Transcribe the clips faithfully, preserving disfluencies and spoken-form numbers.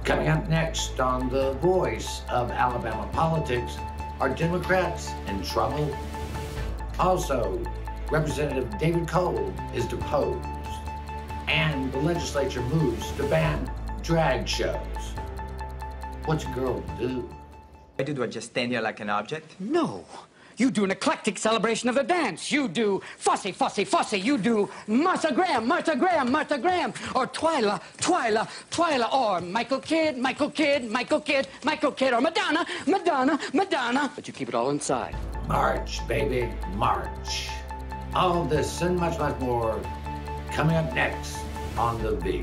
Coming up next on The Voice of Alabama Politics, are Democrats in trouble? Also, Representative David Cole is deposed, and the legislature moves to ban drag shows. What's a girl do? I do, do I just stand here like an object? No. You do an eclectic celebration of the dance. You do fussy, fussy, fussy. You do Martha Graham, Martha Graham, Martha Graham. Or Twyla, Twyla, Twyla. Or Michael Kidd, Michael Kidd, Michael Kidd, Michael Kidd. Or Madonna, Madonna, Madonna. But you keep it all inside. March, baby, march. All this and much, much more coming up next on The V.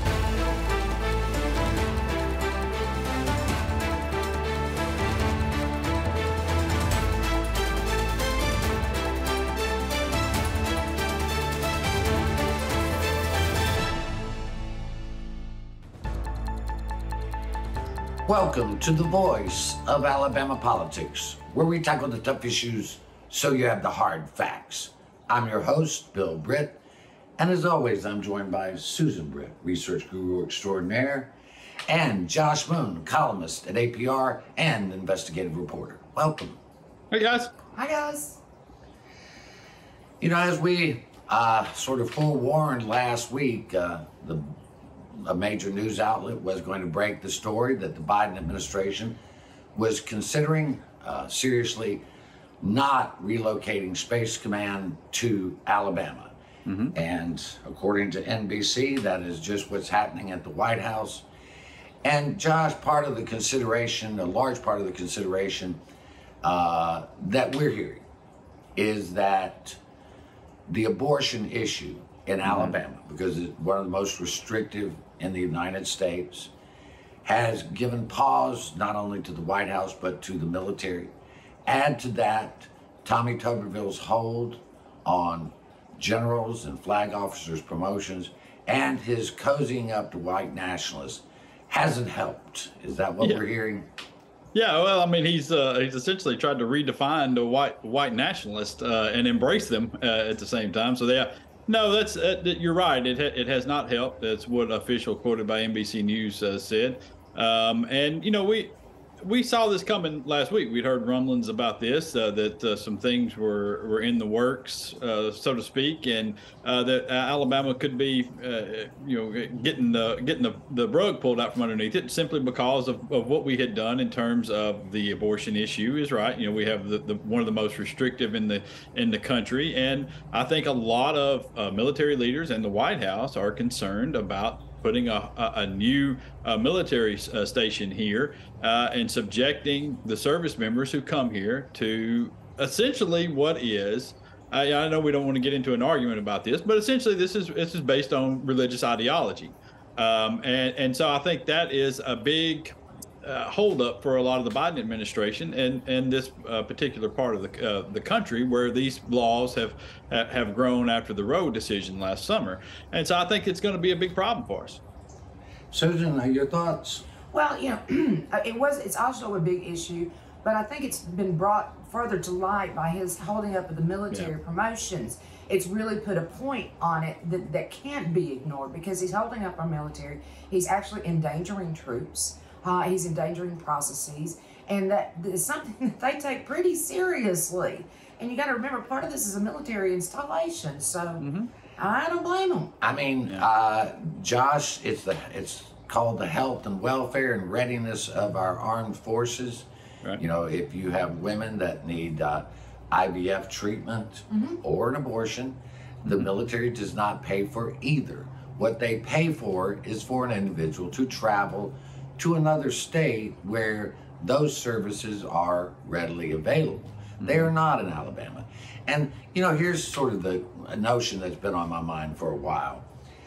Welcome to The Voice of Alabama Politics, where we tackle the tough issues so you have the hard facts. I'm your host, Bill Britt, and as always, I'm joined by Susan Britt, research guru extraordinaire, and Josh Moon, columnist at A P R and investigative reporter. Welcome. Hey, guys. Hi, guys. You know, as we uh, sort of forewarned last week, uh, the a major news outlet was going to break the story that the Biden administration was considering uh, seriously not relocating Space Command to Alabama. Mm-hmm. And according to N B C, that is just what's happening at the White House. And Josh, part of the consideration, a large part of the consideration uh, that we're hearing is that the abortion issue in mm-hmm. Alabama, because it's one of the most restrictive in the United States, has given pause not only to the White House, but to the military. Add to that Tommy Tuberville's hold on generals and flag officers' promotions, and his cozying up to white nationalists hasn't helped. Is that what yeah. we're hearing? Yeah, well, I mean, he's uh, he's essentially tried to redefine the white white nationalist uh, and embrace them uh, at the same time. So they. No, that's uh, you're right. It ha- it has not helped. That's what official quoted by N B C News uh, said. Um, and you know we we saw this coming last week. We'd heard rumblings about this uh, that uh, some things were, were in the works, uh, so to speak, and uh, that uh, Alabama could be uh, you know getting the getting the, the rug pulled out from underneath it simply because of, of what we had done in terms of the abortion issue. Is right. You know we have the, the one of the most restrictive in the in the country, and I think a lot of uh, military leaders and the White House are concerned about putting a, a, a new uh, military uh, station here uh, and subjecting the service members who come here to essentially what is, I, I know we don't want to get into an argument about this, but essentially this is this is based on religious ideology. Um, and, and so I think that is a big uh, holdup for a lot of the Biden administration and, and this uh, particular part of the uh, the country where these laws have have grown after the Roe decision last summer. And so I think it's going to be a big problem for us. Susan, your thoughts? Well, you know, it was. It's also a big issue, but I think it's been brought further to light by his holding up of the military yeah. promotions. It's really put a point on it that, that can't be ignored because he's holding up our military. He's actually endangering troops. Uh, he's endangering processes, and that is something that they take pretty seriously. And you got to remember, part of this is a military installation, so mm-hmm. I don't blame them. I mean, yeah. uh, Josh, it's the it's called the health and welfare and readiness of our armed forces. Right. You know, if you have women that need uh, I V F treatment mm-hmm. or an abortion, the mm-hmm. military does not pay for either. What they pay for is for an individual to travel to another state where those services are readily available. Mm-hmm. They are not in Alabama. And, you know, here's sort of the a notion that's been on my mind for a while.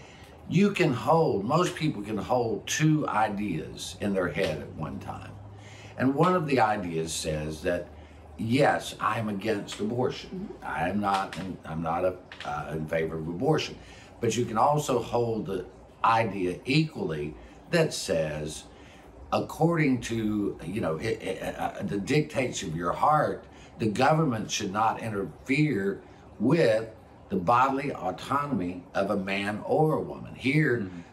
You can hold, most people can hold two ideas in their head at one time. And one of the ideas says that, yes, I'm against abortion. Mm-hmm. I'm not, in, I'm not a, uh, in favor of abortion. But you can also hold the idea equally that says, according to, you know, it, it, uh, the dictates of your heart, the government should not interfere with the bodily autonomy of a man or a woman. Here, mm-hmm.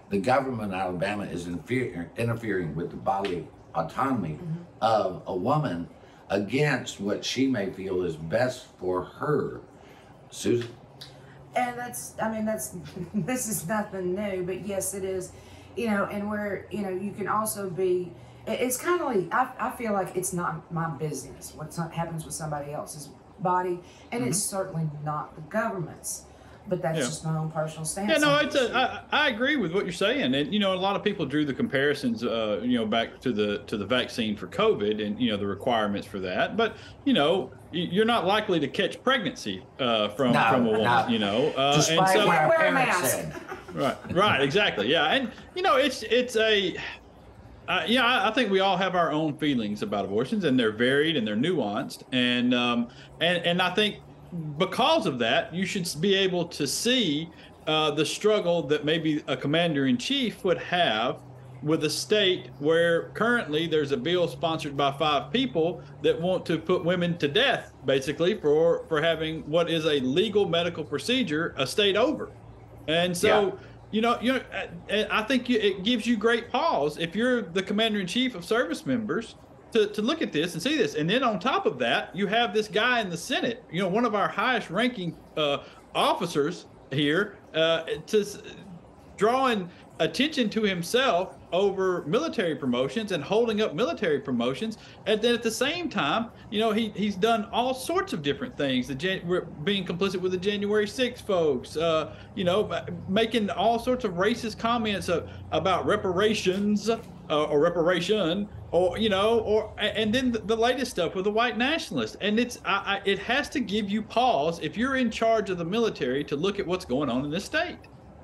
the government of Alabama is infer- interfering with the bodily autonomy mm-hmm. of a woman against what she may feel is best for her. Susan? And that's, I mean, that's, this is nothing new, but yes, it is, you know, and where, you know, you can also be, it's kind of like, I, I feel like it's not my business what happens with somebody else's body, and mm-hmm. it's certainly not the government's. But that's yeah. just my own personal stance. Yeah, no, it's a, I, I agree with what you're saying, and you know, a lot of people drew the comparisons, uh, you know, back to the to the vaccine for COVID, and you know, the requirements for that. But you know, you're not likely to catch pregnancy uh, from no, from a woman, no. you know. Uh, Despite and so, what our wear a parents mask. said. Right, right, exactly, yeah, and you know, it's it's a. Uh, yeah, I, I think we all have our own feelings about abortions, and they're varied and they're nuanced, and um, and and I think. Because of that, you should be able to see uh, the struggle that maybe a commander-in-chief would have with a state where currently there's a bill sponsored by five people that want to put women to death, basically, for, for having what is a legal medical procedure a state over. And so, yeah. you know, you know, I think it gives you great pause if you're the commander-in-chief of service members To, to look at this and see this. And then on top of that, you have this guy in the Senate, you know, one of our highest ranking uh, officers here, uh, to drawing attention to himself over military promotions and holding up military promotions. And then at the same time, you know, he he's done all sorts of different things. The Jan- we're being complicit with the January sixth folks, uh, you know, making all sorts of racist comments of, about reparations uh, or reparation, or you know, or and then the, the latest stuff with the white nationalists. And it's I, I, it has to give you pause if you're in charge of the military to look at what's going on in this state.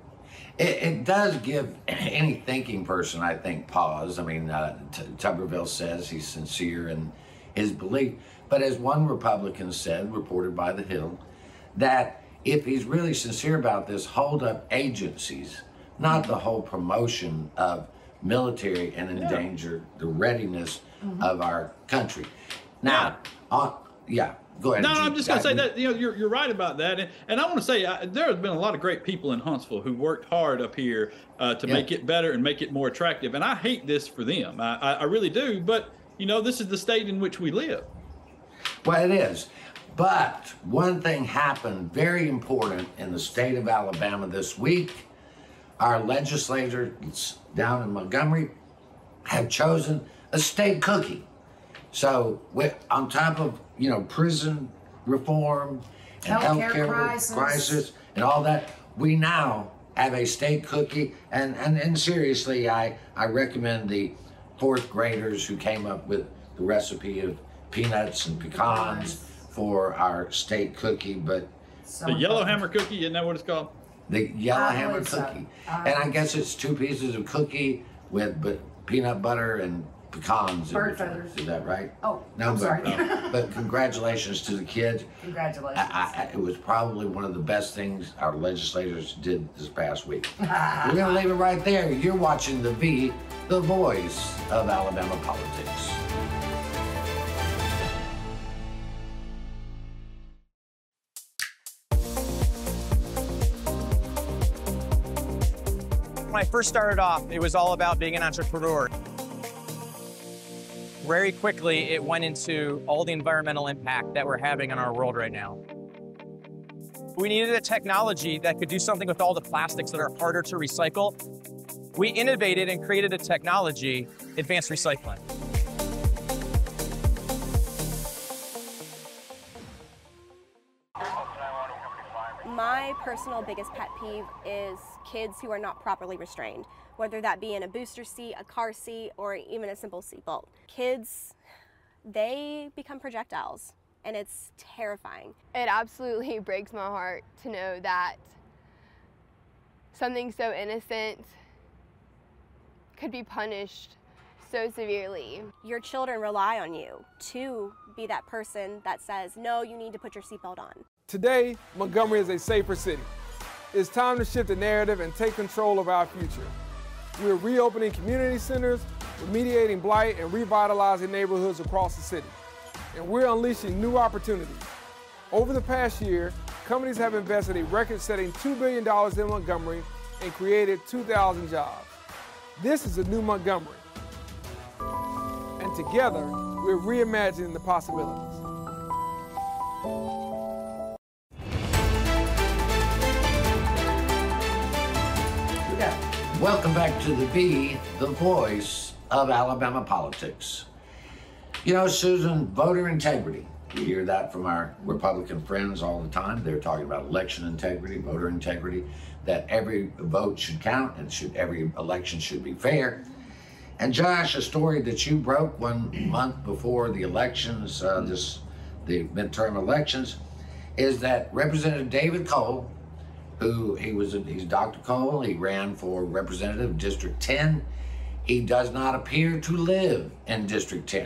It, it does give any thinking person, I think, pause. I mean, uh, T- Tuberville says he's sincere in his belief. But as one Republican said, reported by The Hill, that if he's really sincere about this, hold up agencies, not the whole promotion of military and endanger the readiness mm-hmm. of our country. Now, yeah. Uh, yeah. Go ahead. No, no I'm just going to say that, you know, you're, you're right about that. And, and I want to say uh, there has been a lot of great people in Huntsville who worked hard up here uh, to yeah. make it better and make it more attractive. And I hate this for them. I, I, I really do. But, you know, this is the state in which we live. Well, it is. But one thing happened very important in the state of Alabama this week. Our legislators down in Montgomery have chosen a state cookie. So on top of, you know, prison reform and healthcare healthcare crisis. crisis and all that, we now have a state cookie. And, and, and seriously, I, I recommend the fourth graders who came up with the recipe of peanuts and pecans for our state cookie. But so the Yellowhammer cookie, isn't that what it's called? The Yellowhammer so. cookie. I and I guess it's two pieces of cookie with but peanut butter and pecans. Bird feathers. Is that right? Oh, no, I'm but, sorry. uh, but congratulations to the kids. Congratulations. I, I, it was probably one of the best things our legislators did this past week. We're going to leave it right there. You're watching The V, the voice of Alabama politics. When I first started off, it was all about being an entrepreneur. Very quickly, it went into all the environmental impact that we're having in our world right now. We needed a technology that could do something with all the plastics that are harder to recycle. We innovated and created a technology, advanced recycling. My personal biggest pet peeve is kids who are not properly restrained, whether that be in a booster seat, a car seat, or even a simple seatbelt. Kids, they become projectiles, and it's terrifying. It absolutely breaks my heart to know that something so innocent could be punished so severely. Your children rely on you to be that person that says, no, you need to put your seatbelt on. Today, Montgomery is a safer city. It's time to shift the narrative and take control of our future. We're reopening community centers, remediating blight, and revitalizing neighborhoods across the city. And we're unleashing new opportunities. Over the past year, companies have invested a record-setting two billion dollars in Montgomery and created two thousand jobs. This is a new Montgomery. And together, we're reimagining the possibilities. Welcome back to the B, the voice of Alabama politics. You know, Susan, voter integrity. You hear that from our Republican friends all the time. They're talking about election integrity, voter integrity, that every vote should count and should every election should be fair. And Josh, a story that you broke one month before the elections, uh, this the midterm elections, is that Representative David Cole, who he was, he's Doctor Cole, he ran for Representative District ten. He does not appear to live in District ten.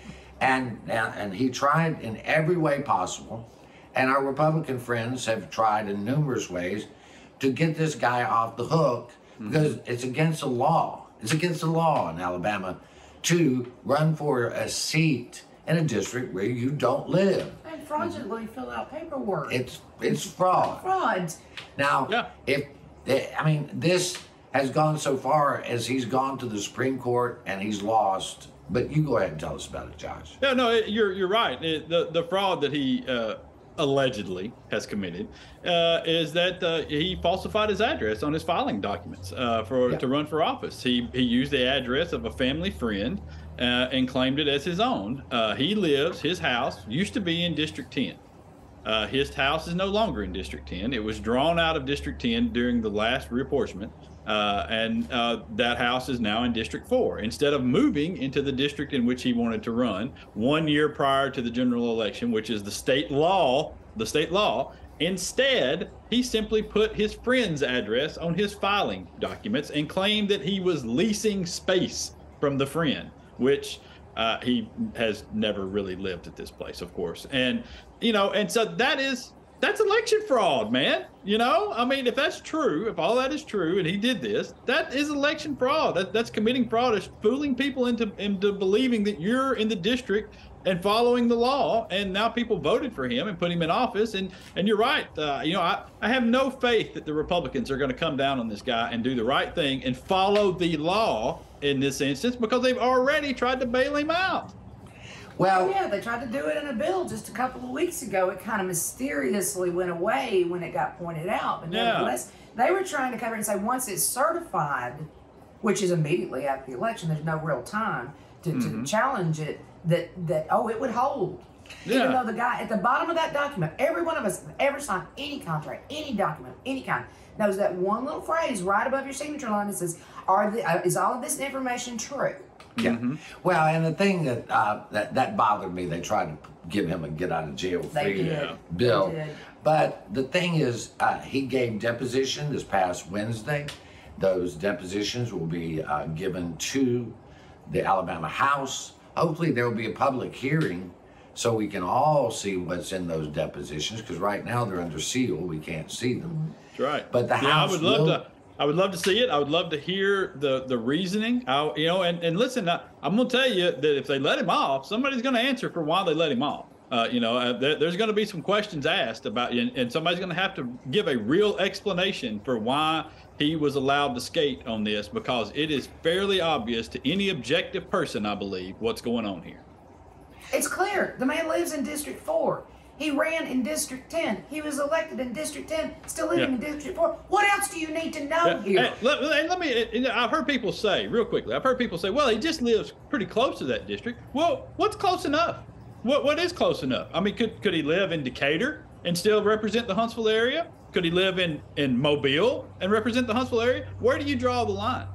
And, and he tried in every way possible, and our Republican friends have tried in numerous ways to get this guy off the hook, because mm-hmm. it's against the law. It's against the law in Alabama to run for a seat in a district where you don't live. And fraudulently fill out paperwork. It's it's fraud. Fraud. Now, yeah. if I mean, this has gone so far as he's gone to the Supreme Court and he's lost. But you go ahead and tell us about it, Josh. Yeah, no, it, you're you're right. It, the the fraud that he uh, allegedly has committed uh, is that uh, he falsified his address on his filing documents uh, for yeah. to run for office. He he used the address of a family friend uh, and claimed it as his own. Uh, he lives. His house used to be in District ten. Uh, his house is no longer in District ten. It was drawn out of District ten during the last reapportionment. Uh, and uh, that house is now in District four. Instead of moving into the district in which he wanted to run one year prior to the general election, which is the state law, the state law, instead, he simply put his friend's address on his filing documents and claimed that he was leasing space from the friend, which uh, he has never really lived at this place, of course. And, you know, and so that is... That's election fraud, man. You know, I mean, if that's true, if all that is true, and he did this, that is election fraud. That, that's committing fraud. It's fooling people into into believing that you're in the district and following the law. And now people voted for him and put him in office. And and you're right. Uh, you know, I, I have no faith that the Republicans are going to come down on this guy and do the right thing and follow the law in this instance, because they've already tried to bail him out. Well, oh, yeah, they tried to do it in a bill just a couple of weeks ago. It kind of mysteriously went away when it got pointed out. But yeah. nevertheless, they were trying to cover it and say once it's certified, which is immediately after the election, there's no real time to, mm-hmm. to challenge it, that, that, oh, it would hold. Yeah. Even though the guy at the bottom of that document, every one of us ever signed any contract, any document, any kind, knows that one little phrase right above your signature line that says, Are the, uh, is all of this information true? Yeah. Mm-hmm. Well, and the thing that, uh, that that bothered me, they tried to give him a get out of jail free bill. They did. But the thing is, uh, he gave deposition this past Wednesday. Those depositions will be uh, given to the Alabama House. Hopefully there will be a public hearing so we can all see what's in those depositions, because right now they're under seal. We can't see them. That's right. But the yeah, House I would love will, to. I would love to see it. I would love to hear the the reasoning. I, you know, and, and listen, I, I'm going to tell you that if they let him off, somebody's going to answer for why they let him off. Uh, you know, uh, there, there's going to be some questions asked about you, and, and somebody's going to have to give a real explanation for why he was allowed to skate on this, because it is fairly obvious to any objective person, I believe, what's going on here. It's clear. The man lives in District four. He ran in District ten. He was elected in District ten, still living yeah. in District four. What else do you need to know yeah. here? Hey, let, let me, I've heard people say, real quickly, I've heard people say, well, he just lives pretty close to that district. Well, what's close enough? What What is close enough? I mean, could, could he live in Decatur and still represent the Huntsville area? Could he live in, in Mobile and represent the Huntsville area? Where do you draw the line?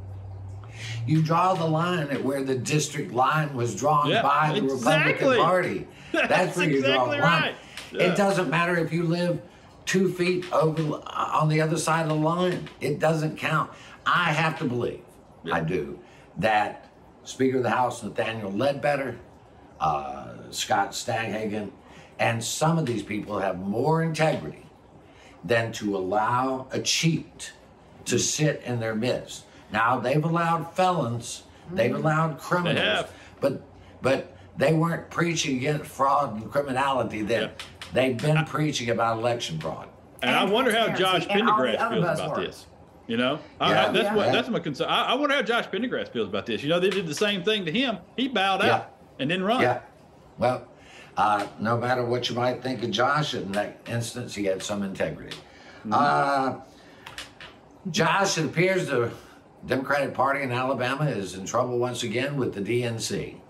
You draw the line at where the district line was drawn yeah, by the exactly. Republican Party. That's, That's where you exactly draw the line. Right. Yeah. It doesn't matter if you live two feet over on the other side of the line. It doesn't count. I have to believe, yeah. I do, that Speaker of the House Nathaniel Ledbetter, uh, Scott Staghagen, and some of these people have more integrity than to allow a cheat to sit in their midst. Now, they've allowed felons, they've allowed criminals, they have. but but they weren't preaching against fraud and criminality then. Yeah. They've been I, preaching about election fraud. And, and I wonder how Josh Pendergrass feels about buzzword. this. You know, Yeah. I, I, that's Yeah. what that's my concern. I, I wonder how Josh Pendergrass feels about this. You know, they did the same thing to him. He bowed Yeah. out and didn't run. Yeah. Well, uh, no matter what you might think of Josh, in that instance, he had some integrity. Mm-hmm. uh, Josh, it appears the Democratic Party in Alabama is in trouble once again with the D N C.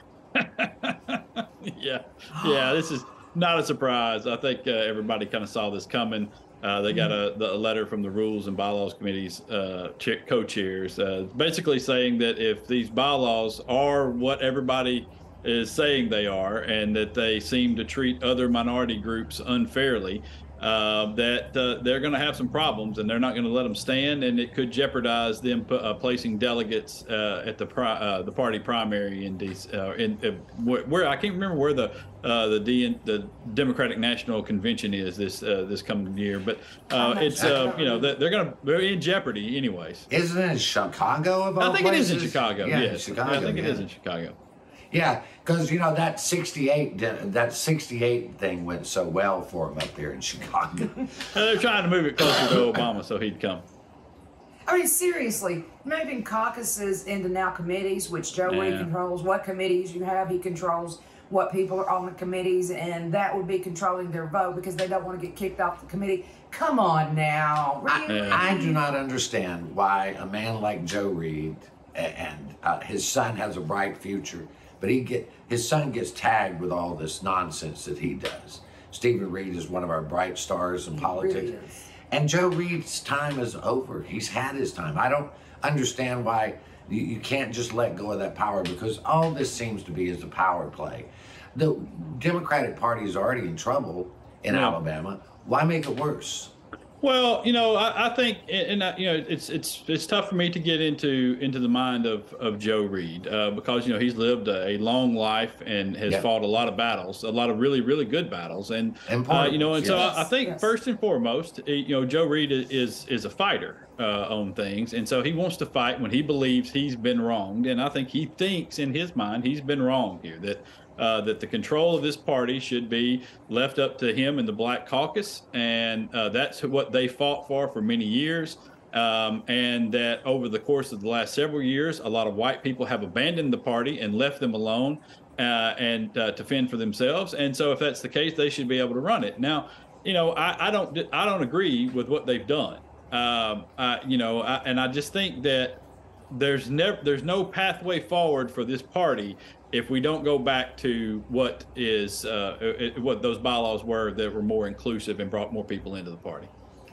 yeah, yeah. This is not a surprise. I think uh, everybody kind of saw this coming. Uh, they got a, the, a letter from the Rules and Bylaws Committee's uh, ch- co-chairs, uh, basically saying that if these bylaws are what everybody is saying they are, and that they seem to treat other minority groups unfairly, uh, that uh, they're going to have some problems, and they're not going to let them stand, and it could jeopardize them p- uh, placing delegates uh, at the pri- uh, the party primary in D C. Uh, in uh, where, where I can't remember where the uh, the D- the Democratic National Convention is this uh, this coming year, but uh, it's uh, you know they're going to they're in jeopardy anyways. Isn't it in Chicago of all I think places? it is in Chicago. Yeah, yes, Chicago, I think yeah. it is in Chicago. Yeah, because you know that sixty-eight that sixty-eight thing went so well for him up there in Chicago. They're trying to move it closer to Obama so he'd come. I mean, seriously, moving caucuses into now committees, which Joe Reed Yeah. controls. What committees you have, he controls what people are on the committees, and that would be controlling their vote because they don't want to get kicked off the committee. Come on now, really? I, I do not understand why a man like Joe Reed a- and uh, his son has a bright future, but he get his son gets tagged with all this nonsense that he does. Stephen Reed is one of our bright stars in politics. really is. And Joe Reed's time is over. He's had his time. I don't understand why you, you can't just let go of that power, because all this seems to be is a power play. The Democratic Party is already in trouble in Yeah. Alabama. Why make it worse? Well, you know, I, I think, and, and you know, it's it's it's tough for me to get into into the mind of of Joe Reed uh, because you know he's lived a, a long life and has Yeah. fought a lot of battles, a lot of really really good battles, and uh, Important you know, and so ones, I, I think yes. first and foremost, eh, you know, Joe Reed is is a fighter uh, on things, and so he wants to fight when he believes he's been wronged, and I think he thinks in his mind he's been wrong here, that. Uh, that the control of this party should be left up to him and the Black Caucus, and uh, that's what they fought for for many years. Um, and that over the course of the last several years, a lot of white people have abandoned the party and left them alone uh, and uh, to fend for themselves. And so, if that's the case, they should be able to run it. Now, you know, I, I don't, I don't agree with what they've done. Um, I, you know, I, and I just think that there's never, there's no pathway forward for this party if we don't go back to what is uh, it, what those bylaws were that were more inclusive and brought more people into the party.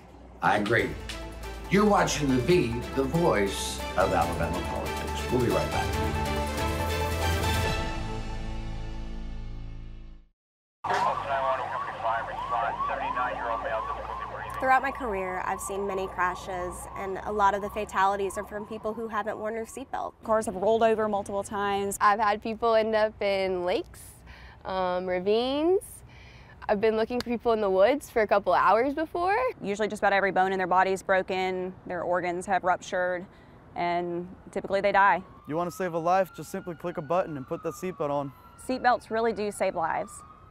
I agree. You're watching the V, the voice of Alabama politics. We'll be right back. Throughout my career, I've seen many crashes, and a lot of the fatalities are from people who haven't worn their seatbelt. Cars have rolled over multiple times. I've had people end up in lakes, um, ravines. I've been looking for people in the woods for a couple hours before. Usually just about every bone in their body is broken, their organs have ruptured, and typically they die. You want to save a life, just simply click a button and put that seatbelt on. Seatbelts really do save lives.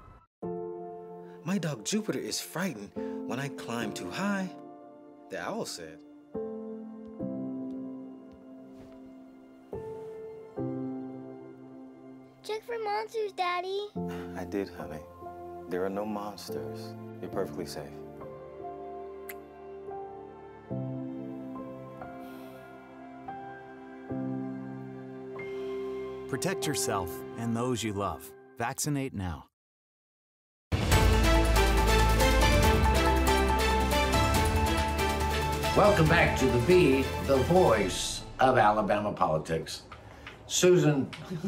My dog Jupiter is frightened when I climb too high, the owl said. Check for monsters, Daddy. I did, honey. There are no monsters. You're perfectly safe. Protect yourself and those you love. Vaccinate now. Welcome back to the V, the voice of Alabama politics. Susan,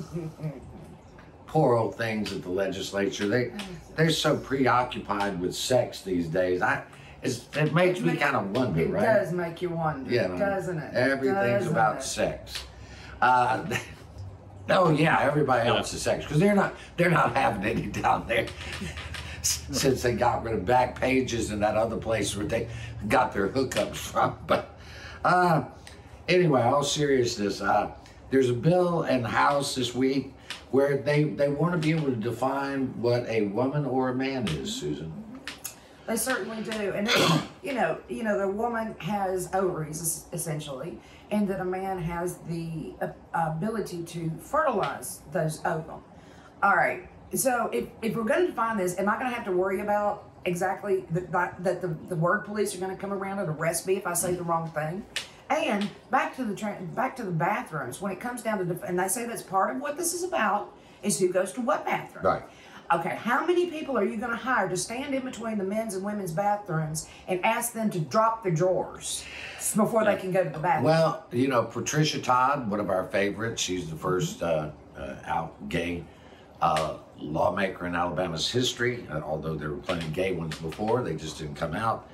poor old things at the legislature. They, they're so preoccupied with sex these days. I, it's, it makes me kind of wonder, It right? does make you wonder, Yeah, doesn't it? Everything's Doesn't about it? sex. Uh, oh yeah, everybody else is sex because they're not they're not having any down there since they got rid of Back Pages and that other place where they got their hookups from. But uh, anyway, all seriousness, uh, there's a bill in the House this week where they they want to be able to define what a woman or a man is, Susan. They certainly do. And, it's, you know, you know, the woman has ovaries, essentially, and that a man has the uh, ability to fertilize those ovum. All right. So if, if we're going to define this, am I going to have to worry about exactly that, that the, the word police are going to come around and arrest me if I say the wrong thing? And back to the tra- back to the bathrooms, when it comes down to, def- and they say that's part of what this is about, is who goes to what bathroom. Right. Okay, how many people are you going to hire to stand in between the men's and women's bathrooms and ask them to drop their drawers before they can go to the bathroom? Well, you know, Patricia Todd, one of our favorites, she's the first uh, uh, out gay uh, lawmaker in Alabama's history, uh, although there were plenty of gay ones before, they just didn't come out.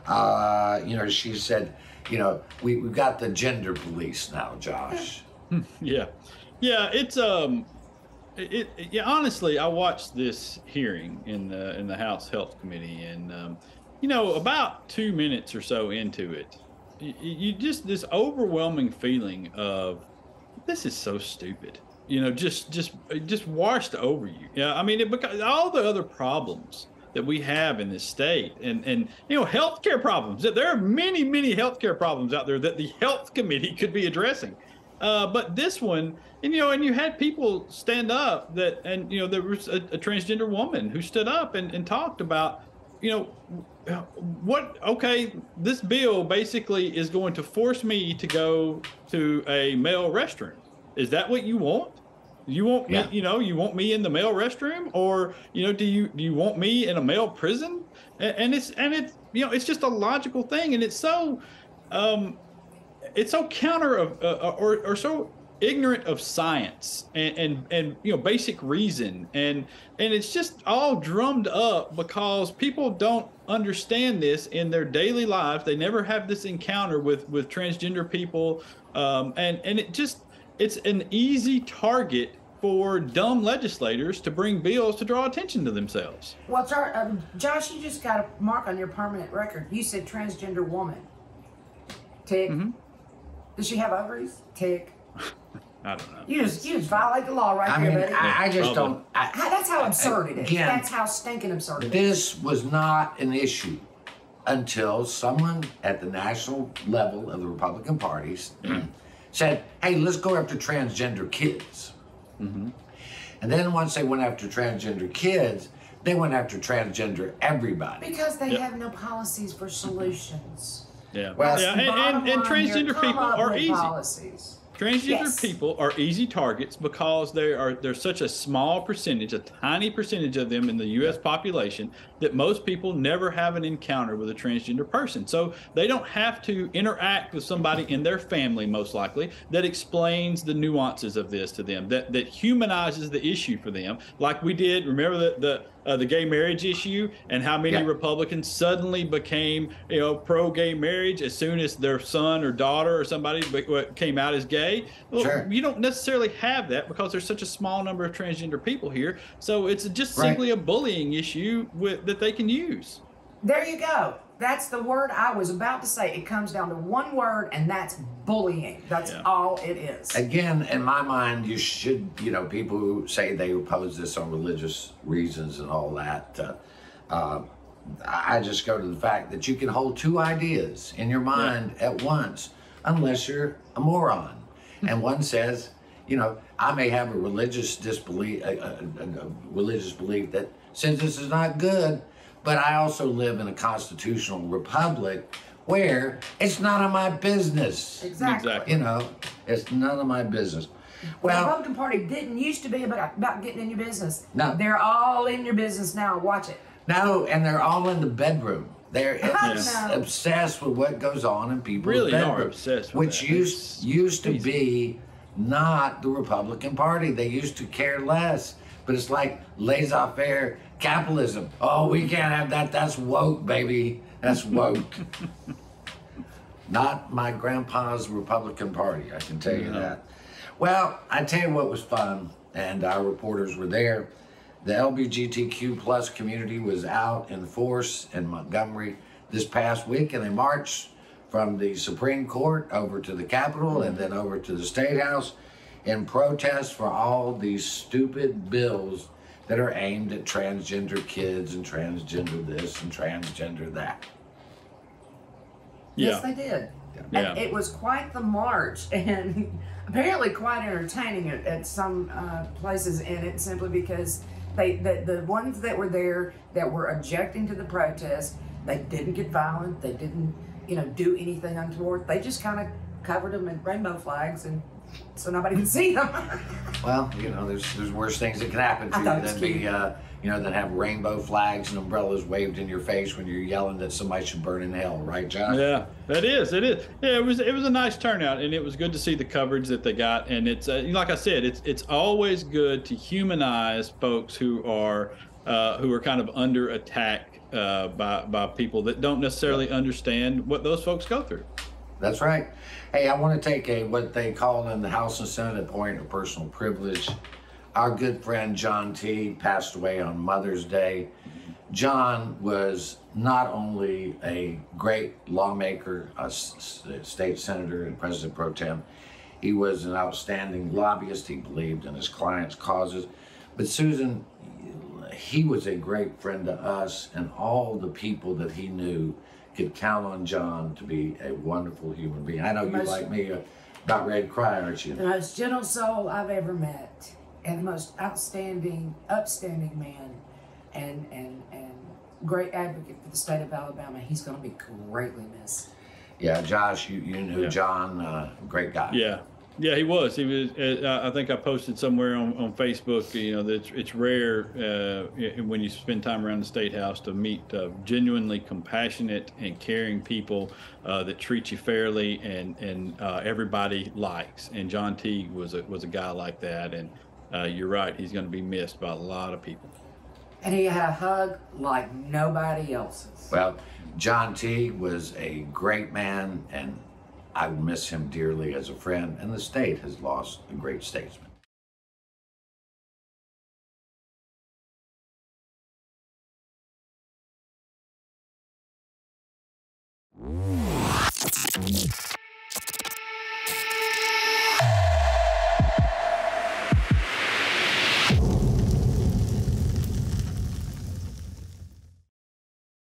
Uh, you know, she said, you know, we, we've got the gender police now, Josh. Yeah. Yeah, it's... um. It, it, yeah, honestly, I watched this hearing in the in the House Health Committee, and um, you know, about two minutes or so into it, you, you just this overwhelming feeling of this is so stupid. You know, just just just washed over you. Yeah, I mean, it because all the other problems that we have in this state, and and you know, healthcare problems. There are many many healthcare problems out there that the Health Committee could be addressing. Uh, but this one, and you know, and you had people stand up that, and you know, there was a, a transgender woman who stood up and, and talked about, you know, what, okay, this bill basically is going to force me to go to a male restroom. Is that what you want? You want Yeah. me, you know, you want me in the male restroom, or, you know, do you, do you want me in a male prison? And, and it's, and it's, you know, it's just a logical thing. And it's so, um, it's so counter of uh, or, or so ignorant of science and, and and you know, basic reason, and and it's just all drummed up because people don't understand this in their daily lives. They never have this encounter with with transgender people, um, and and it just it's an easy target for dumb legislators to bring bills to draw attention to themselves. Well, um, Josh, you just got a mark on your permanent record. You said transgender woman. Tick. Mm-hmm. Does she have ovaries? Tick. I don't know. You just you just violate the law right I there, mean, buddy. I, I just don't. I, How- That's how absurd it is. Again, That's how stinking absurd it is. This was not an issue until someone at the national level of the Republican Party said, hey, let's go after transgender kids. Mm-hmm. And then once they went after transgender kids, they went after transgender everybody. Because they Yep. have no policies for solutions. Yeah. Well, yeah, and, and, and Bottom line here, transgender come people up are with easy. Policies. Transgender Yes. people are easy targets because they are there's such a small percentage, a tiny percentage of them in the U S population, that most people never have an encounter with a transgender person. So they don't have to interact with somebody in their family, most likely, that explains the nuances of this to them, that that humanizes the issue for them, like we did. Remember the the uh, the gay marriage issue, and how many Yeah. Republicans suddenly became, you know, pro-gay marriage as soon as their son or daughter or somebody be- came out as gay. Well, Sure. you don't necessarily have that because there's such a small number of transgender people here. So it's just Right. simply a bullying issue with, that they can use. There you go. That's the word I was about to say. It comes down to one word, and that's bullying. That's Yeah. all it is. Again, in my mind, you should, you know, people who say they oppose this on religious reasons and all that, uh, uh, I just go to the fact that you can hold two ideas in your mind yeah. at once, unless you're a moron. And one says, you know, I may have a religious disbelief, a, a, a religious belief that says this is not good, but I also live in a constitutional republic where it's none of my business. Exactly. Exactly. You know, it's none of my business. the Well, Republican Party didn't used to be about, about getting in your business. No. They're all in your business now. Watch it. no, and they're all in the bedroom. They're obs- No. obsessed with what goes on in people's Really are bedrooms, obsessed with which that. used It's used to crazy. be not the Republican Party. They used to care less. But it's like laissez-faire capitalism. Oh, we can't have that. That's woke, baby. That's woke. Not my grandpa's Republican Party, I can tell you No. that. Well, I tell you what was fun, and our reporters were there. The L G B T Q plus community was out in force in Montgomery this past week, and they marched from the Supreme Court over to the Capitol and then over to the State House in protest for all these stupid bills that are aimed at transgender kids and transgender this and transgender that. Yes, Yeah. they did. Yeah. And it was quite the march, and apparently quite entertaining at, at some uh, places in it, simply because they the, the ones that were there that were objecting to the protest, they didn't get violent, they didn't, you know, do anything untoward. They just kind of covered them in rainbow flags, and so nobody could see them. Well, you know, there's there's worse things that can happen to I you thought it was than be, cute. uh, you know, than have rainbow flags and umbrellas waved in your face when you're yelling that somebody should burn in hell, right, Josh? Yeah, it is. It is. Yeah, it was. It was a nice turnout, and it was good to see the coverage that they got. And it's uh, like I said, it's it's always good to humanize folks who are uh, who are kind of under attack uh, by by people that don't necessarily understand what those folks go through. That's right. Hey, I want to take a what they call in the House and Senate a point of personal privilege. Our good friend John T. passed away on Mother's Day. John was not only a great lawmaker, a s- state senator, and president pro tem. He was an outstanding lobbyist. He believed in his clients' causes. But Susan, he was a great friend to us, and all the people that he knew could count on John to be a wonderful human being. I know you, Most- like me, are about ready to cry, aren't you? The most gentle soul I've ever met, and the most outstanding, upstanding man, and and and great advocate for the state of Alabama. He's going to be greatly missed. Yeah, Josh, you, you knew Yeah. John, uh, great guy. Yeah, yeah, he was. He was. Uh, I think I posted somewhere on, on Facebook. You know, that it's, it's rare uh, when you spend time around the State House to meet uh, genuinely compassionate and caring people uh, that treat you fairly and and uh, everybody likes. And John T. was a was a guy like that. And uh, you're right, he's going to be missed by a lot of people. And he had a hug like nobody else's. Well, John T. was a great man, and I will miss him dearly as a friend, and the state has lost a great statesman.